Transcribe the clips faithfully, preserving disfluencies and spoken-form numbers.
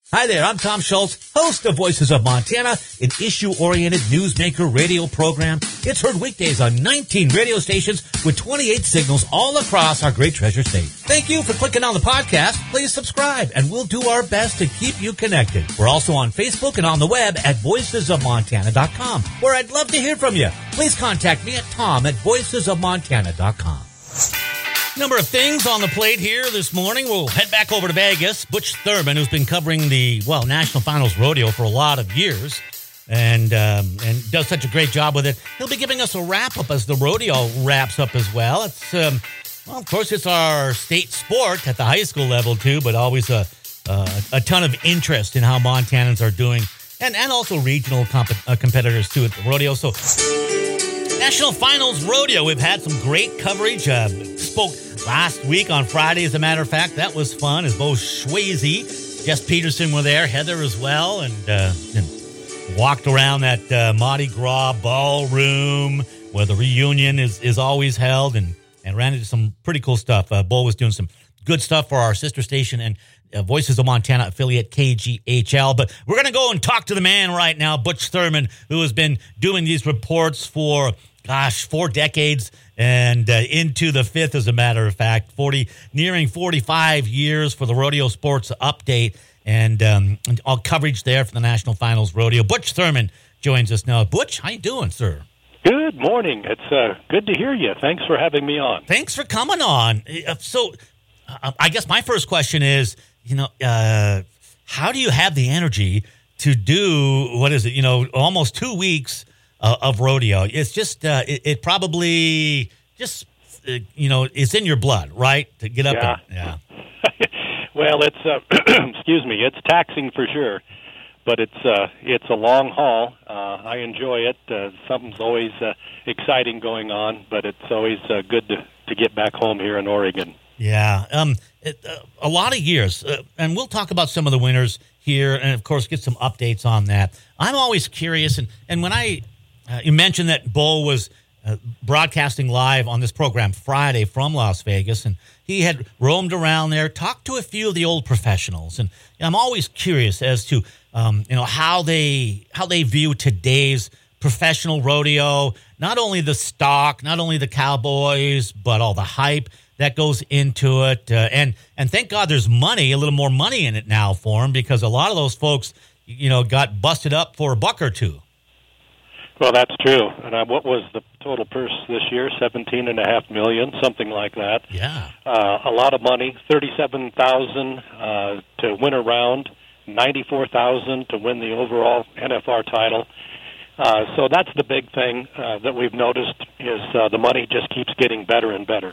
Hi there, I'm Tom Schultz, host of Voices of Montana, an issue-oriented newsmaker radio program. It's heard weekdays on nineteen radio stations with twenty-eight signals all across our great treasure state. Thank you for clicking on the podcast. Please subscribe, and we'll do our best to keep you connected. We're also on Facebook and on the web at voices of montana dot com, where I'd love to hear from you. Please contact me at tom at voices of montana dot com. Number of things on the plate here this morning. We'll head back over to Vegas. Butch Thurman, who's been covering the, well, National Finals Rodeo for a lot of years and um, and does such a great job with it. He'll be giving us a wrap-up as the rodeo wraps up as well. It's, um, well, of course, it's our state sport at the high school level, too, but always a, uh, a ton of interest in how Montanans are doing, and, and also regional comp- uh, competitors, too, at the rodeo. So, National Finals Rodeo, we've had some great coverage. Uh, spoke last week on Friday, as a matter of fact. That was fun, as both Swayze, Jess Peterson were there, Heather as well, and, uh, and walked around that uh, Mardi Gras ballroom where the reunion is, is always held, and, and ran into some pretty cool stuff. Uh, Bo was doing some good stuff for our sister station and uh, Voices of Montana affiliate K G H L. But we're going to go and talk to the man right now, Butch Thurman, who has been doing these reports for, gosh, four decades and uh, into the fifth, as a matter of fact, forty, nearing forty-five years for the Rodeo Sports Update, and, um, and all coverage there for the National Finals Rodeo. Butch Thurman joins us now. Butch, how you doing, sir? Good morning. It's uh, good to hear you. Thanks for having me on. Thanks for coming on. Uh, so uh, I guess my first question is, you know, uh, how do you have the energy to do, what is it, you know, almost two weeks uh, of rodeo? It's just, uh, it, it probably just, uh, you know, it's in your blood, right? To get up. Yeah. And, yeah. Well, it's, uh, excuse me, it's taxing for sure, but it's, uh, it's a long haul. Uh, I enjoy it. Uh, something's always uh, exciting going on, but it's always uh, good to, to get back home here in Oregon. Yeah, um, it, uh, a lot of years, uh, and we'll talk about some of the winners here, and of course get some updates on that. I'm always curious, and, and when I, uh, you mentioned that Bo was uh, broadcasting live on this program Friday from Las Vegas, and he had roamed around there, talked to a few of the old professionals, and I'm always curious as to, um, you know, how they how they view today's professional rodeo, not only the stock, not only the cowboys, but all the hype that goes into it. Uh, and and thank God there's money, a little more money in it now for them, because a lot of those folks, you know, got busted up for a buck or two. Well, that's true. And uh, what was the total purse this year? Seventeen and a half million, something like that. Yeah. Uh, a lot of money. Thirty-seven thousand uh, to win a round, ninety-four thousand to win the overall N F R title. Uh, so that's the big thing uh, that we've noticed is uh, the money just keeps getting better and better.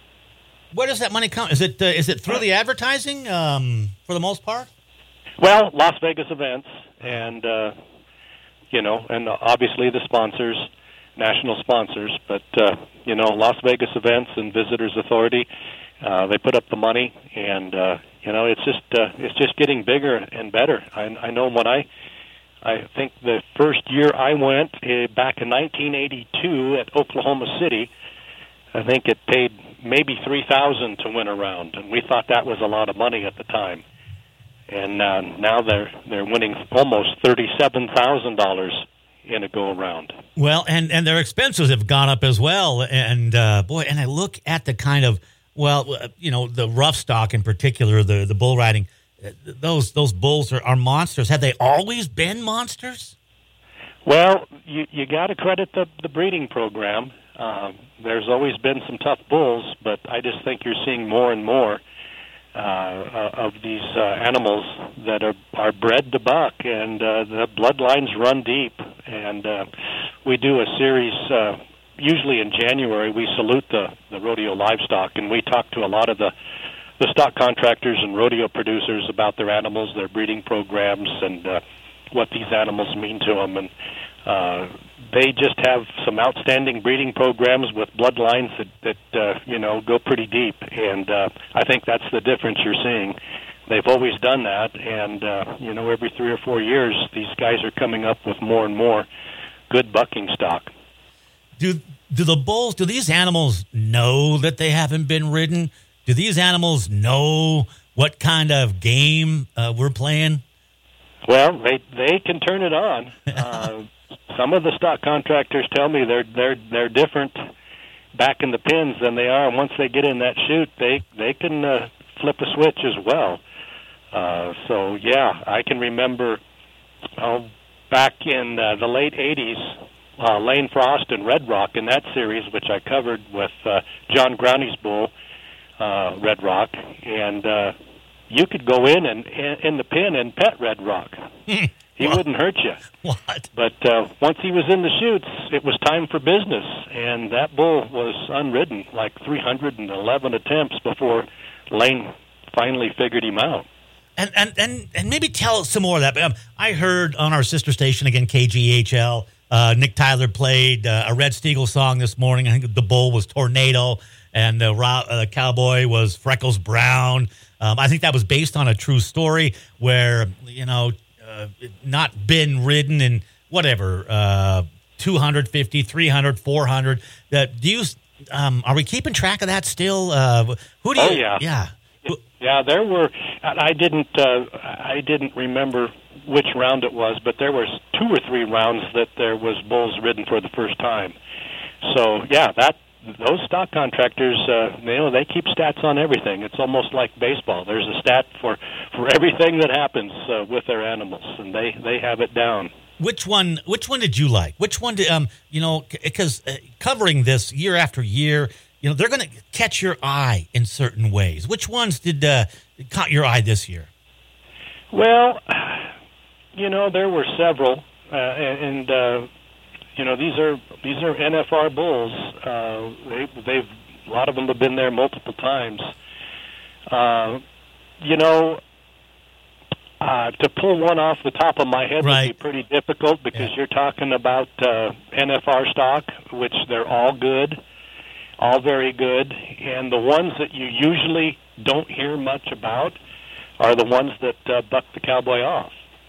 Where does that money come? Is it uh, is it through the advertising um, for the most part? Well, Las Vegas events, and uh, you know, and obviously the sponsors, national sponsors. But uh, you know, Las Vegas events and Visitors Authority, uh, they put up the money, and uh, you know, it's just uh, it's just getting bigger and better. I, I know when I. I think the first year I went uh, back in nineteen eighty-two at Oklahoma City, I think it paid maybe three thousand to win a round, and we thought that was a lot of money at the time. And uh, now they're they're winning almost thirty-seven thousand dollars in a go around. Well, and, and their expenses have gone up as well. And uh, boy, and I look at the kind of, well, you know, the rough stock in particular, the the bull riding. Those those bulls are, are monsters. Have they always been monsters? Well, you you got to credit the the breeding program. Uh, there's always been some tough bulls, but I just think you're seeing more and more uh, of these uh, animals that are are bred to buck, and uh, the bloodlines run deep. And uh, we do a series. Uh, usually in January, we salute the the rodeo livestock, and we talk to a lot of the the stock contractors and rodeo producers about their animals, their breeding programs, and uh, what these animals mean to them. And uh, they just have some outstanding breeding programs with bloodlines that, that uh, you know, go pretty deep. And uh, I think that's the difference you're seeing. They've always done that, and, uh, you know, every three or four years, these guys are coming up with more and more good bucking stock. Do do the bulls, do these animals know that they haven't been ridden? Do these animals know what kind of game uh, we're playing? Well, they they can turn it on. Uh, some of the stock contractors tell me they're they're they're different back in the pins than they are. And once they get in that chute, they they can uh, flip a switch as well. Uh, so yeah, I can remember oh, back in uh, the late eighties, uh, Lane Frost and Red Rock in that series, which I covered with uh, John Groundy's bull, uh, Red Rock, and uh, you could go in and in the pin and pet Red Rock. He what? wouldn't hurt you. What? But uh, once he was in the chutes, it was time for business, and that bull was unridden, like three hundred eleven attempts before Lane finally figured him out. And and and, and maybe tell some more of that. Um, I heard on our sister station, again, K G H L, uh, Nick Tyler played uh, a Red Steagle song this morning. I think the bull was Tornado, and the uh, cowboy was Freckles Brown. Um, I think that was based on a true story where, you know, uh, not been ridden in whatever, uh, two fifty, three hundred, four hundred. Uh, do you, um, are we keeping track of that still? Uh, who do you? Oh, yeah. Yeah. Yeah, there were. I didn't. Uh, I didn't remember which round it was, but there was two or three rounds that there was bulls ridden for the first time. So yeah, that those stock contractors, uh, you know, they keep stats on everything. It's almost like baseball. There's a stat for, for everything that happens uh, with their animals, and they, they have it down. Which one? Which one did you like? Which one did um? You know, because uh, covering this year after year. You know, they're going to catch your eye in certain ways. Which ones did uh, caught your eye this year? Well, you know, there were several, uh, and uh, you know, these are these are N F R bulls. Uh, they, they've a lot of them have been there multiple times. Uh, you know, uh, to pull one off the top of my head right. would be pretty difficult because yeah. you're talking about uh, N F R stock, which they're all good. All very good, and the ones that you usually don't hear much about are the ones that uh, buck the cowboy off.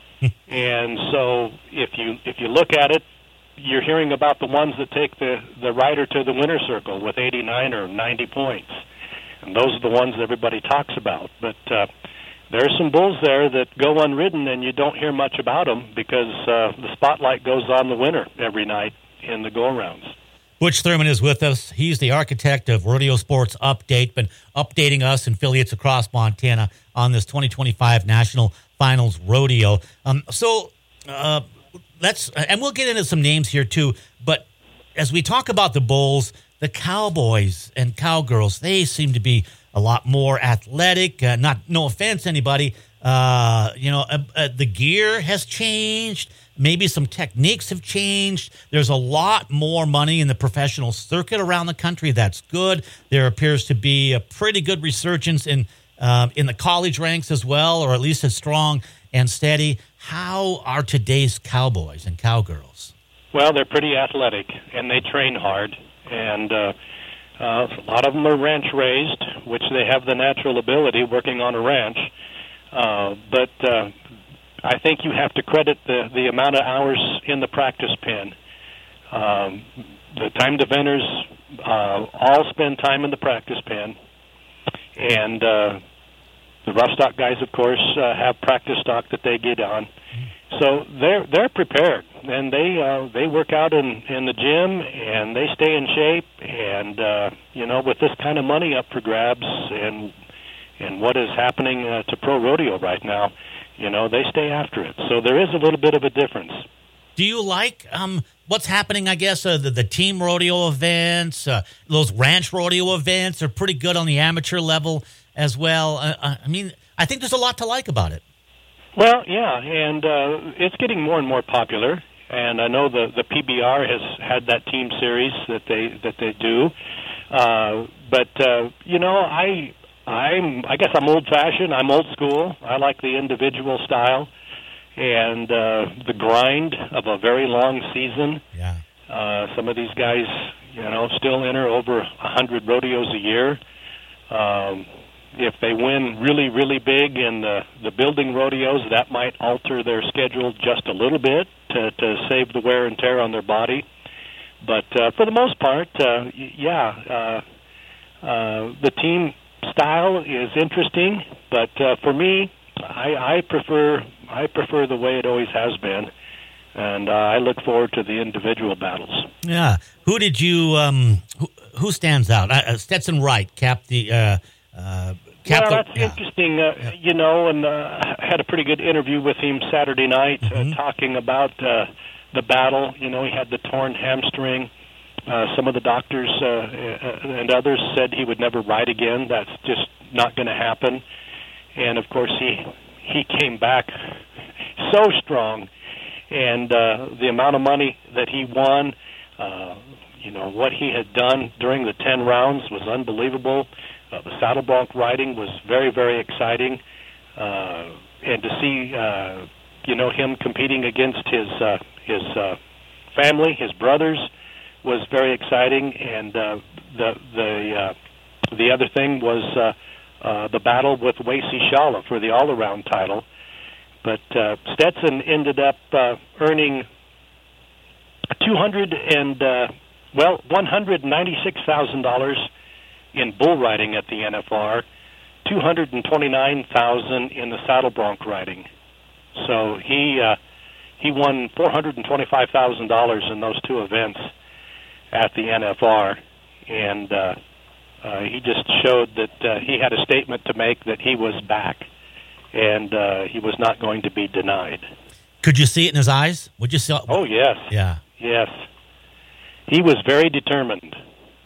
And so, if you if you look at it, you're hearing about the ones that take the the rider to the winner's circle with eighty-nine or ninety points, and those are the ones everybody talks about. But uh, there are some bulls there that go unridden, and you don't hear much about them because uh, the spotlight goes on the winner every night in the go-arounds. Butch Thurman is with us. He's the architect of Rodeo Sports Update, been updating us and affiliates across Montana on this twenty twenty-five National Finals Rodeo. Um, so uh, let's, and we'll get into some names here too, but as we talk about the bulls, the cowboys and cowgirls, they seem to be a lot more athletic. Uh, not, no offense, anybody. Uh, you know, uh, uh, the gear has changed. Maybe some techniques have changed. There's a lot more money in the professional circuit around the country. That's good. There appears to be a pretty good resurgence in um, in the college ranks as well, or at least as strong and steady. How are today's cowboys and cowgirls? Well, they're pretty athletic, and they train hard. And uh, uh, a lot of them are ranch-raised, which they have the natural ability working on a ranch. Uh, but... Uh, I think you have to credit the, the amount of hours in the practice pen. Um, the timed eventers uh, all spend time in the practice pen, and uh, the rough stock guys, of course, uh, have practice stock that they get on. So they're they're prepared, and they uh, they work out in, in the gym, and they stay in shape. And uh, you know, with this kind of money up for grabs, and and what is happening uh, to pro rodeo right now. You know, they stay after it. So there is a little bit of a difference. Do you like um, what's happening, I guess, uh, the, the team rodeo events, uh, those ranch rodeo events are pretty good on the amateur level as well. Uh, I mean, I think there's a lot to like about it. Well, yeah, and uh, it's getting more and more popular. And I know the, the P B R has had that team series that they that they do. Uh, but, uh, you know, I... I'm, I guess I'm old-fashioned. I'm old school. I like the individual style and uh, the grind of a very long season. Yeah. Uh, some of these guys, you know, still enter over a hundred rodeos a year. Um, if they win really, really big in the, the building rodeos, that might alter their schedule just a little bit to, to save the wear and tear on their body. But uh, for the most part, uh, yeah, uh, uh, the team style is interesting, but uh, for me, I, I prefer I prefer the way it always has been, and uh, I look forward to the individual battles. Yeah. Who did you? Um, who, who stands out? Uh, Stetson Wright capped the. Uh, uh, capped well, the, that's yeah. interesting, uh, Yeah. you know, and uh, I had a pretty good interview with him Saturday night, Mhm. uh, talking about uh, the battle. You know, he had the torn hamstring. Uh, some of the doctors uh, uh, and others said he would never ride again. That's just not going to happen. And of course, he he came back so strong, and uh, the amount of money that he won, uh, you know, what he had done during the ten rounds was unbelievable. Uh, the saddle bronc riding was very, very exciting, uh, and to see, uh, you know, him competing against his uh, his uh, family, his brothers, was very exciting. And uh, the the uh, the other thing was uh, uh, the battle with Wacy Shala for the all-around title. But uh, Stetson ended up uh, earning two hundred and uh, well, one hundred ninety-six thousand dollars in bull riding at the N F R, two hundred twenty-nine thousand dollars in the saddle bronc riding. So he uh, he won four hundred twenty-five thousand dollars in those two events at the N F R, and uh, uh, he just showed that uh, he had a statement to make that he was back, and uh, he was not going to be denied. Could you see it in his eyes? Would you see? Oh, yes. Yeah. Yes. He was very determined.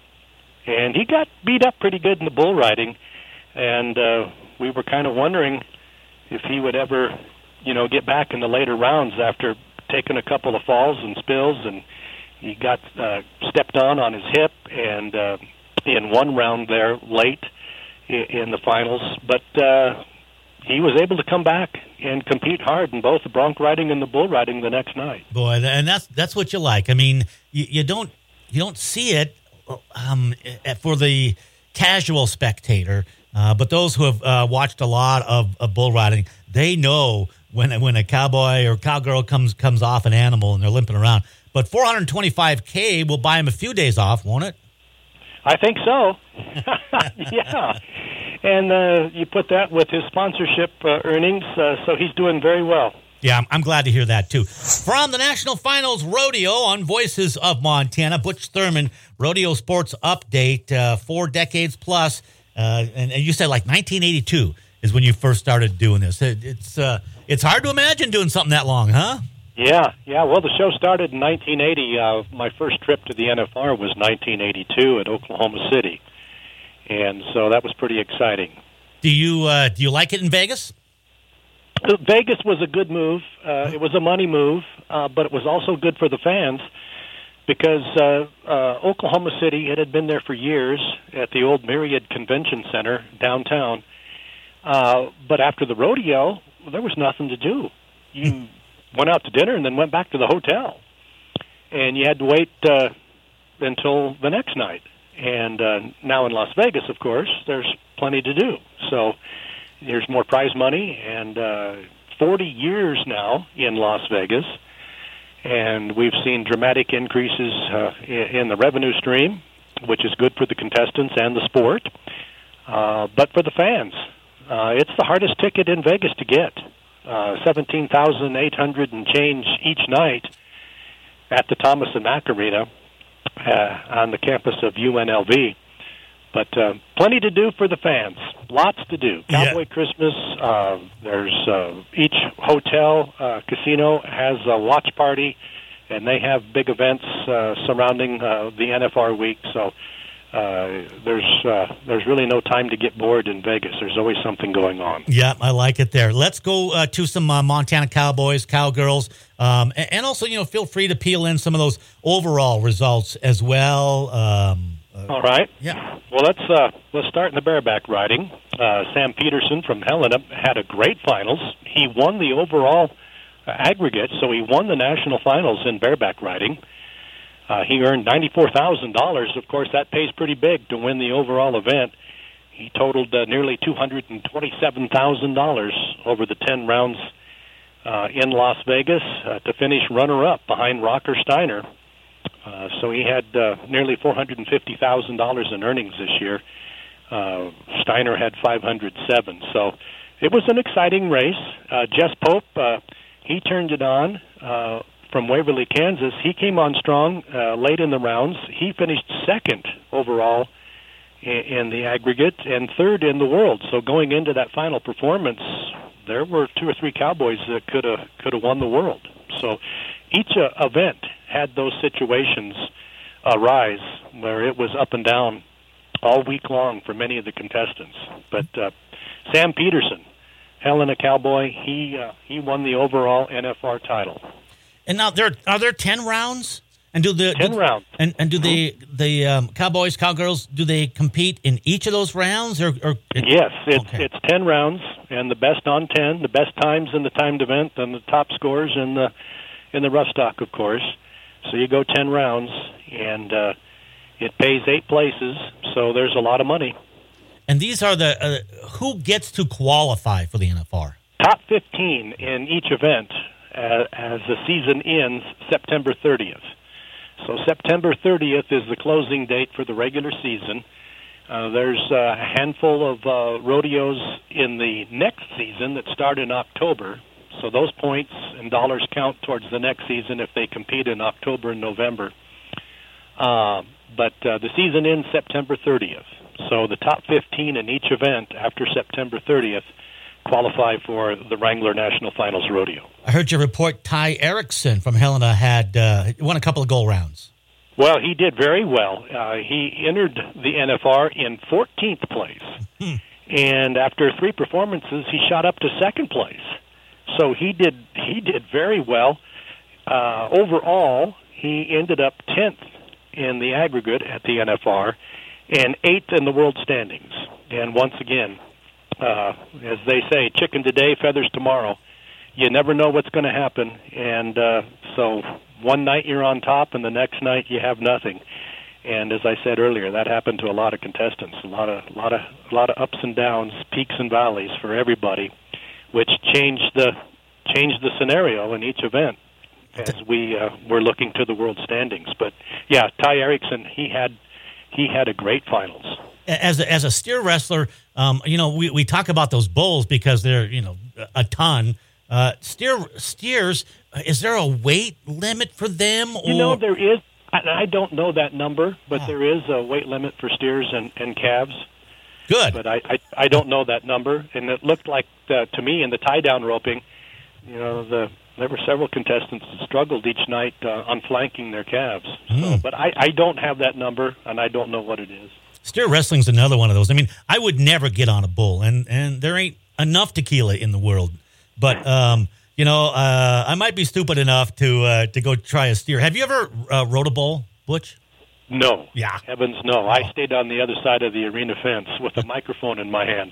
And he got beat up pretty good in the bull riding, and uh, we were kind of wondering if he would ever, you know, get back in the later rounds after taking a couple of falls and spills, and he got uh, stepped on on his hip, and uh, in one round there late in, in the finals. But uh, he was able to come back and compete hard in both the bronc riding and the bull riding the next night. Boy, and that's that's what you like. I mean, you, you don't you don't see it um, for the casual spectator, uh, but those who have uh, watched a lot of, of bull riding, they know when when a cowboy or cowgirl comes comes off an animal and they're limping around. But four hundred twenty-five K will buy him a few days off, won't it? I think so. Yeah. And uh, you put that with his sponsorship uh, earnings, uh, so he's doing very well. Yeah, I'm, I'm glad to hear that, too. From the National Finals Rodeo on Voices of Montana, Butch Thurman, Rodeo Sports Update, uh, four decades plus. Uh, and, and you said like nineteen eighty-two is when you first started doing this. It, it's uh, it's hard to imagine doing something that long, huh? Yeah, yeah. Well, the show started in nineteen eighty. Uh, my first trip to the N F R was nineteen eighty-two at Oklahoma City. And so that was pretty exciting. Do you uh, do you like it in Vegas? Vegas was a good move. Uh, it was a money move, uh, but it was also good for the fans because uh, uh, Oklahoma City, it had been there for years at the old Myriad Convention Center downtown. Uh, but after the rodeo, there was nothing to do. You went out to dinner and then went back to the hotel. And you had to wait uh, until the next night. And uh, now in Las Vegas, of course, there's plenty to do. So there's more prize money, and uh, forty years now in Las Vegas, and we've seen dramatic increases uh, in, in the revenue stream, which is good for the contestants and the sport, uh, but for the fans. Uh, it's the hardest ticket in Vegas to get, uh, seventeen thousand eight hundred and change each night at the Thomas and Mack Arena. Uh, on the campus of U N L V. But uh, plenty to do for the fans. Lots to do. Cowboy Yeah. Christmas. Uh, there's uh, each hotel, uh, casino has a watch party, and they have big events uh, surrounding uh, the N F R week. So uh, there's uh, there's really no time to get bored in Vegas. There's always something going on. Yeah, I like it there. Let's go uh, to some uh, Montana Cowboys, Cowgirls, um, and, and also, you know, feel free to peel in some of those overall results as well. Um, uh, All right. Yeah. Well, let's uh, let's start in the bareback riding. Uh, Sam Peterson from Helena had a great finals. He won the overall uh, aggregate, so he won the national finals in bareback riding. Uh, he earned ninety-four thousand dollars. Of course, that pays pretty big to win the overall event. He totaled uh, nearly two hundred twenty-seven thousand dollars over the ten rounds uh, in Las Vegas uh, to finish runner-up behind Rocker Steiner. Uh, so he had uh, nearly four hundred fifty thousand dollars in earnings this year. Uh, Steiner had five hundred seven. So It was an exciting race. Uh, Jess Pope, uh, he turned it on uh, from Waverly, Kansas. He came on strong uh, late in the rounds. He finished second overall in, in the aggregate and third in the world. So going into that final performance, there were two or three cowboys that could have could have won the world. So each uh, event had those situations arise where it was up and down all week long for many of the contestants. But uh, Sam Peterson, Helena Cowboy, he uh, he won the overall N F R title. And now there are there ten rounds, and do the ten do, rounds, and and do the the um, Cowboys Cowgirls, do they compete in each of those rounds? Or, or it, yes, it's okay. it's ten rounds, and the best on ten, the best times in the timed event, and the top scores in the in the rough stock, of course. So you go ten rounds, and uh, it pays eight places, so there's a lot of money. And these are the uh, who gets to qualify for the N F R? Top fifteen in each event uh, as the season ends September thirtieth. So September thirtieth is the closing date for the regular season. Uh, there's a handful of uh, rodeos in the next season that start in October. So those points and dollars count towards the next season if they compete in October and November. Uh, but uh, the season ends September thirtieth. So the top fifteen in each event after September thirtieth qualify for the Wrangler National Finals Rodeo. I heard you report Ty Erickson from Helena had uh, won a couple of goal rounds. Well, he did very well. Uh, he entered the N F R in fourteenth place. Hmm. And after three performances, he shot up to second place. So he did he did very well. Uh, overall, he ended up tenth in the aggregate at the N F R and eighth in the world standings. And once again, uh, as they say, chicken today, feathers tomorrow. You never know what's going to happen. And uh, so one night you're on top, and the next night you have nothing. And as I said earlier, that happened to a lot of contestants, a lot of, lot of, a lot of ups and downs, peaks and valleys for everybody, which changed the changed the scenario in each event as we uh, were looking to the world standings. But yeah, Ty Erickson, he had he had a great finals. As a, as a steer wrestler, um, you know, we, we talk about those bulls because they're, you know, a ton. Uh, steer steers, is there a weight limit for them? Or? You know, there is. I, I don't know that number, but oh. there is a weight limit for steers and, and calves. Good. But I, I, I don't know that number. And it looked like, uh, to me, in the tie-down roping, you know, the there were several contestants that struggled each night uh, on flanking their calves. Mm. So, but I, I don't have that number, and I don't know what it is. Steer wrestling's another one of those. I mean, I would never get on a bull, and, and there ain't enough tequila in the world. But, um, you know, uh, I might be stupid enough to uh, to go try a steer. Have you ever uh, rode a bull, Butch? No. Yeah. Heavens, no. Oh. I stayed on the other side of the arena fence with a microphone in my hand.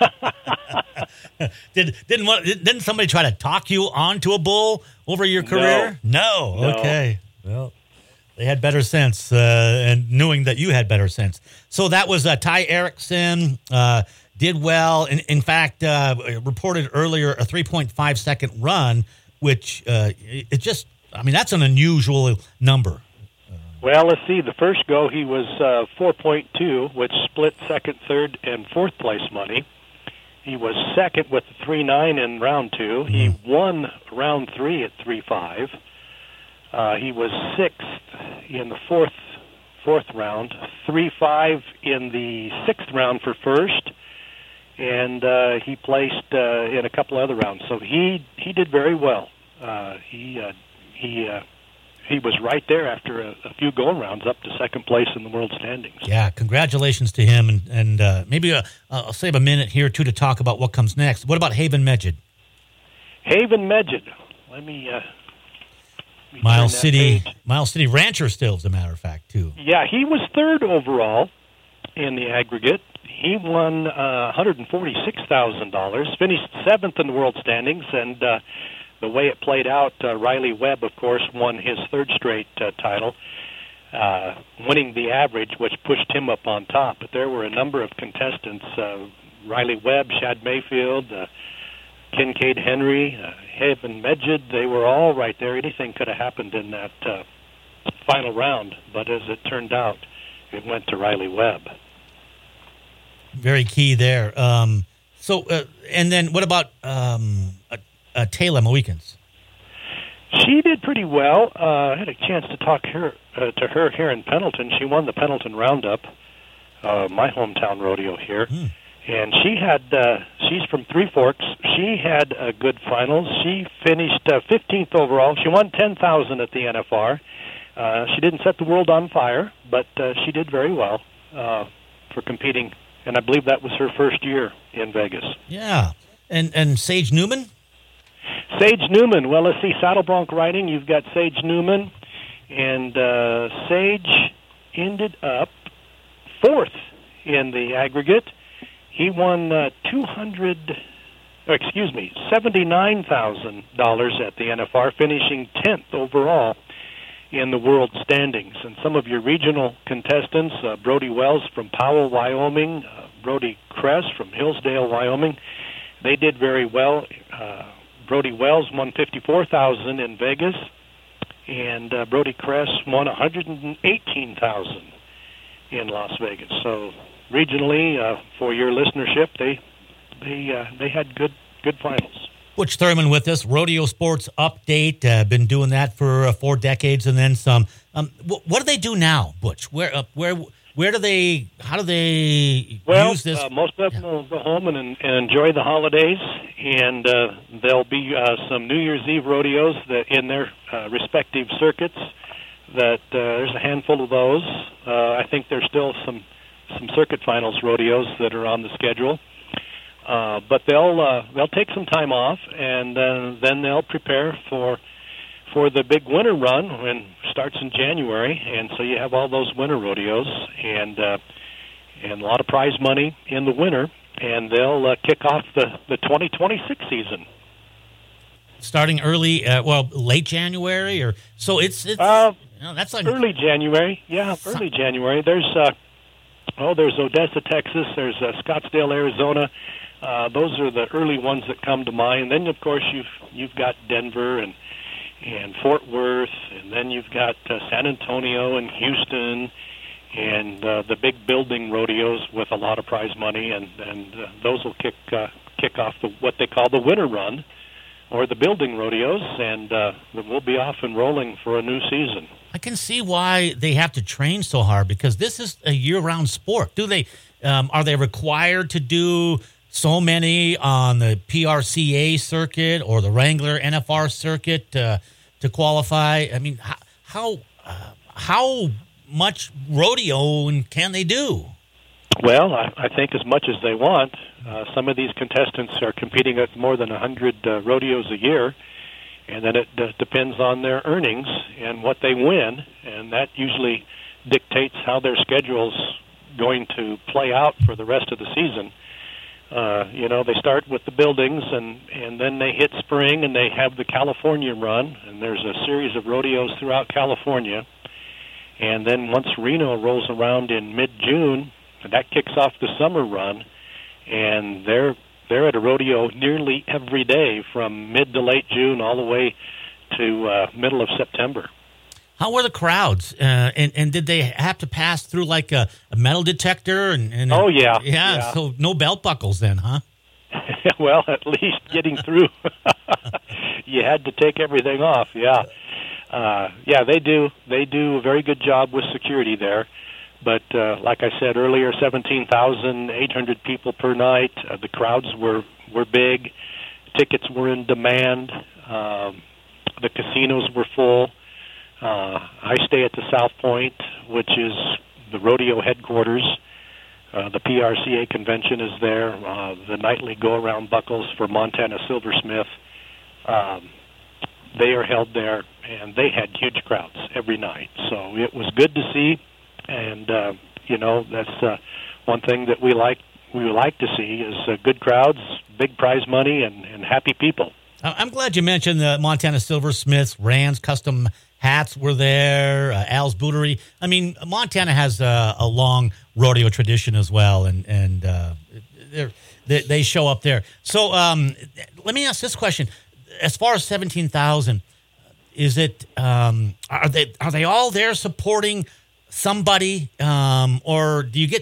Did didn't want, didn't somebody try to talk you onto a bull over your career? No. No. no. Okay. Well, they had better sense, uh, and knowing that you had better sense. So that was uh, Ty Erickson. Uh, did well. In, in fact, uh, reported earlier a three point five second run, which uh, it just, I mean, that's an unusual number. Well, let's see. The first go, he was uh, four point two, which split second, third, and fourth place money. He was second with three nine in round two. Mm-hmm. He won round three at three five. Uh, he was sixth in the fourth fourth round, three five in the sixth round for first, and uh, he placed uh, in a couple other rounds. So he he did very well. Uh, he uh, he. Uh, He was right there after a, a few go rounds up to second place in the world standings. Yeah, congratulations to him. And, and uh, maybe uh, I'll save a minute here, too, to talk about what comes next. What about Haven Medjid? Haven Medjid. Let me... Uh, let me Miles City page. Miles City Rancher still, as a matter of fact, too. Yeah, he was third overall in the aggregate. He won uh, one hundred forty-six thousand dollars, finished seventh in the world standings, and... Uh, The way it played out, uh, Riley Webb, of course, won his third straight uh, title, uh, winning the average, which pushed him up on top. But there were a number of contestants, uh, Riley Webb, Shad Mayfield, uh, Kincaid Henry, uh, Haven Medjid. They were all right there. Anything could have happened in that uh, final round. But as it turned out, it went to Riley Webb. Very key there. Um So, uh, and then what about um, uh, uh, Taylor Mohicans? She did pretty well. Uh, I had a chance to talk her, uh, to her here in Pendleton. She won the Pendleton Roundup, uh, my hometown rodeo here. Mm. And she had, uh, she's from Three Forks. She had a good finals. She finished uh, fifteenth overall. She won ten thousand dollars at the N F R. Uh, she didn't set the world on fire, but uh, she did very well uh, for competing. And I believe that was her first year in Vegas. Yeah. And and Sage Newman? Sage Newman. Well, let's see. Saddle bronc riding, you've got Sage Newman. And uh, Sage ended up fourth in the aggregate. He won uh, two hundred, oh, excuse me, seventy-nine thousand dollars at the N F R, finishing tenth overall in the world standings. And some of your regional contestants, uh, Brody Wells from Powell, Wyoming, uh, Brody Kress from Hillsdale, Wyoming, they did very well. Uh, Brody Wells won fifty-four thousand dollars in Vegas, and uh, Brody Kress won one hundred eighteen thousand dollars in Las Vegas. So regionally, uh, for your listenership, they they uh, they had good good finals. Butch Thurman with us, Rodeo Sports Update. Uh, been doing that for uh, four decades and then some. Um, wh- what do they do now, Butch? Where uh, where where do they? How do they well, use this? Uh, most of them yeah. will go home and, and enjoy the holidays, and uh, there'll be uh, some New Year's Eve rodeos that in their uh, respective circuits. That uh, there's a handful of those. Uh, I think there's still some. some circuit finals rodeos that are on the schedule, uh, but they'll uh, they'll take some time off, and uh, then they'll prepare for for the big winter run, when starts in January, and so you have all those winter rodeos and uh, and a lot of prize money in the winter, and they'll uh, kick off the, the twenty twenty-six season. Starting early, uh, well, late January, or so it's it's uh, you know, that's like early January, yeah, early January. There's uh, Oh, there's Odessa, Texas. There's uh, Scottsdale, Arizona. Uh, those are the early ones that come to mind. Then, of course, you've you've got Denver and and Fort Worth, and then you've got uh, San Antonio and Houston, and uh, the big building rodeos with a lot of prize money, and and uh, those will kick uh, kick off the, what they call the winter run, or the building rodeos, and uh, we'll be off and rolling for a new season. I can see why they have to train so hard, because this is a year-round sport. Do they? Um, are they required to do so many on the P R C A circuit or the Wrangler N F R circuit uh, to qualify? I mean, how how, uh, how much rodeo can they do? Well, I, I think as much as they want. Uh, some of these contestants are competing at more than one hundred uh, rodeos a year. And then it uh, depends on their earnings and what they win, and that usually dictates how their schedule's going to play out for the rest of the season. Uh, you know, they start with the buildings, and, and then they hit spring, and they have the California run, and there's a series of rodeos throughout California. And then once Reno rolls around in mid-June, that kicks off the summer run, and they're They're at a rodeo nearly every day from mid to late June all the way to uh, middle of September. How were the crowds? Uh, and, and did they have to pass through like a, a metal detector? And, and Oh, yeah. yeah. Yeah, so no belt buckles then, huh? Well, at least getting through, you had to take everything off, yeah. Uh, yeah, they do. They do a very good job with security there. But uh, like I said earlier, seventeen thousand eight hundred people per night. Uh, the crowds were, were big. Tickets were in demand. Um, the casinos were full. Uh, I stay at the South Point, which is the rodeo headquarters. Uh, the P R C A convention is there. Uh, the nightly go-around buckles for Montana Silversmith, um, they are held there, and they had huge crowds every night. So it was good to see. And, uh, you know, that's uh, one thing that we like we like to see is uh, good crowds, big prize money, and, and happy people. I'm glad you mentioned the Montana Silversmiths. Rand's Custom Hats were there, uh, Al's Bootery. I mean, Montana has uh, a long rodeo tradition as well, and, and uh, they, they show up there. So um, let me ask this question. As far as seventeen thousand, is it um, are they are they all there supporting somebody, um, or do you get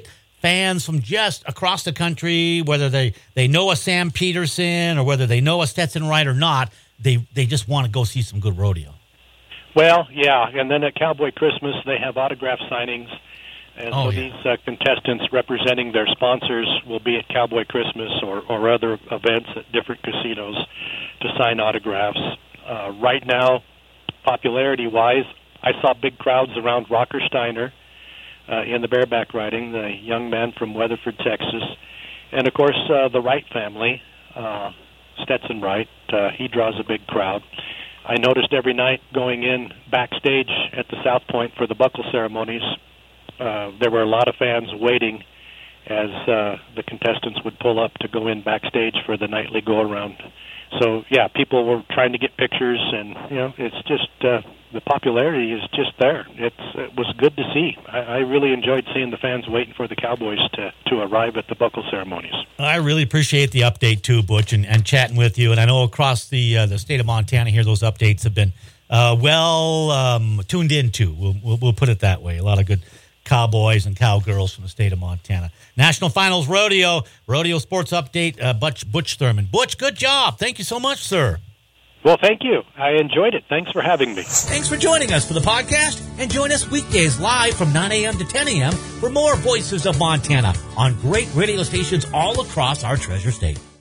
fans from just across the country, whether they, they know a Sam Peterson or whether they know a Stetson Wright or not, they, they just want to go see some good rodeo. Well, yeah, and then at Cowboy Christmas, they have autograph signings. And oh, so yeah. these uh, contestants representing their sponsors will be at Cowboy Christmas or, or other events at different casinos to sign autographs. Uh, right now, popularity-wise, I saw big crowds around Rocker Steiner uh, in the bareback riding, the young man from Weatherford, Texas. And, of course, uh, the Wright family, uh, Stetson Wright, uh, he draws a big crowd. I noticed every night going in backstage at the South Point for the buckle ceremonies, Uh, there were a lot of fans waiting as uh, the contestants would pull up to go in backstage for the nightly go-around. So, yeah, people were trying to get pictures, and, you know, it's just, uh, the popularity is just there. It's, it was good to see. I, I really enjoyed seeing the fans waiting for the Cowboys to, to arrive at the buckle ceremonies. I really appreciate the update, too, Butch, and, and chatting with you. And I know across the uh, the state of Montana here, those updates have been uh, well um, tuned into. We'll, we'll, we'll put it that way. A lot of good cowboys and cowgirls from the state of Montana. National Finals Rodeo, Rodeo Sports Update, uh, Butch, Butch Thurman. Butch, good job. Thank you so much, sir. Well, thank you. I enjoyed it. Thanks for having me. Thanks for joining us for the podcast, and join us weekdays live from nine a.m. to ten a.m. for more Voices of Montana on great radio stations all across our treasure state.